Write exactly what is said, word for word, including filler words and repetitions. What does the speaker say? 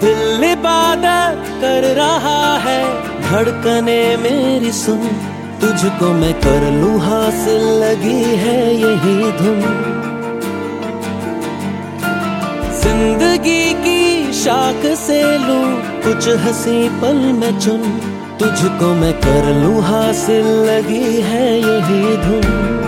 दिल इबादत कर रहा है, धड़कने मेरी सुन, तुझको मैं कर लूं हासिल, लगी है यही धुन। जिंदगी की शाख से लूं कुछ हंसी पल में चुन, तुझको मैं कर लूं हासिल, लगी है यही धुन।